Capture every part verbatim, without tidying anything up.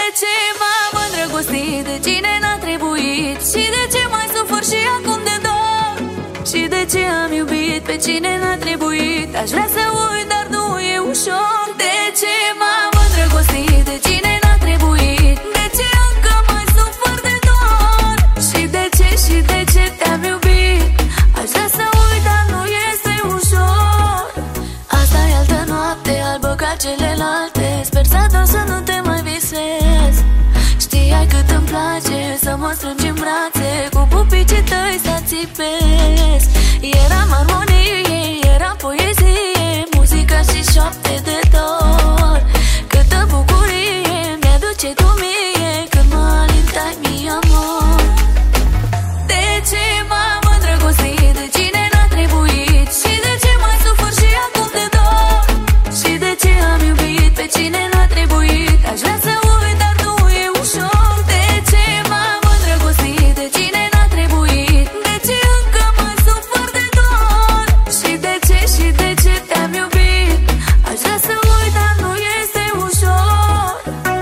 ce m-am îndrăgostit, de cine n-a trebuit, și de ce mai sufăr și acum de dor, și de ce am iubit pe cine n-a trebuit. Aș vrea să uit, dar nu e ușor. De ce m-am îndrăgostit, de cine n-a trebuit, de ce încă mai sufăr de dor, și de ce, și de ce te-am iubit. Aș vrea să uit, dar nu este ușor. Asta e altă noapte albă ca celelalte. Sper să dau să nu te mai visez. Știai cât îmi place să mă strângi în brațe, cu pupicii tăi să țipesc. Eram armonie, era poezie, muzică și șoapte de dor. Câtă bucurie mi-aduce tu mie când mă alintai mie amor. De ce m-am îndrăgostit, de cine n-a trebuit, și de ce mai sufăr și acum de dor, și de ce am iubit pe cine n-a trebuit. Aș vrea să uit, dar nu e ușor. De ce m-am îndrăgostit, de cine n-a trebuit, de ce încă mai sufăr de dor, și de ce, și de ce te-am iubit. Aș vrea să uit, dar nu este ușor.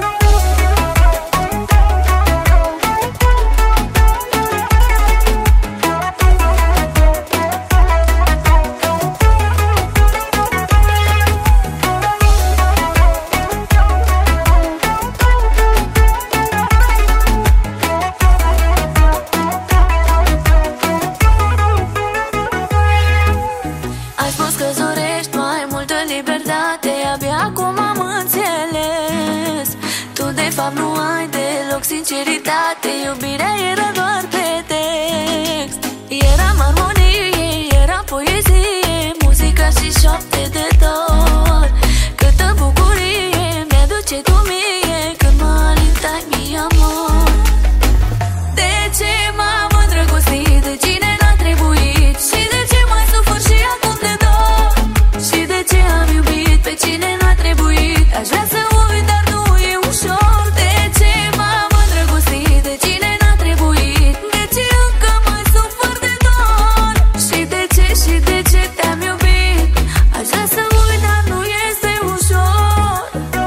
Ai spus că zorești mai multă libertate, abia acum am înțeles. Tu de fapt nu ai deloc sinceritate, iubirea era doar pe text. Eram armonie, era poezie, muzică și șoapte de dor. Câtă bucurie mi-aduce tu mie când mă alintai mie amor. De ce m-am îndrăgostit, de cine n-a trebuit, și de ce mai sufăr și acum de dor, și de ce am iubit pe cine n-a trebuit. Aș vrea să uit, dar nu e ușor. De ce m-am îndrăgostit, de cine n-a trebuit, de ce încă mai sufăr de dor, și de ce, și de ce te-am iubit. Aș vrea să uit, dar nu este ușor.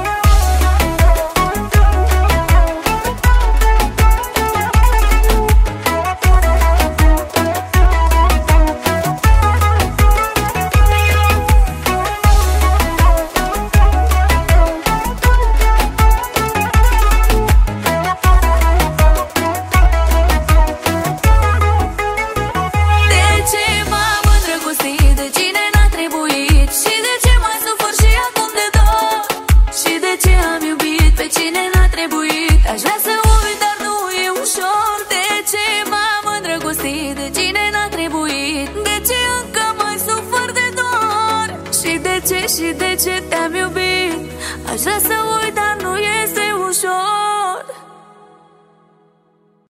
De ce m-am îndrăgostit, de cine n-a trebuit, și de ce mai sufăr și acum de dor, și de ce am iubit pe cine n-a trebuit. Aș vrea să uit, dar nu e ușor. De ce m-am îndrăgostit, de cine n-a trebuit, de ce încă mai sufăr de dor, și de ce, și de ce te-am iubit. Aș vrea să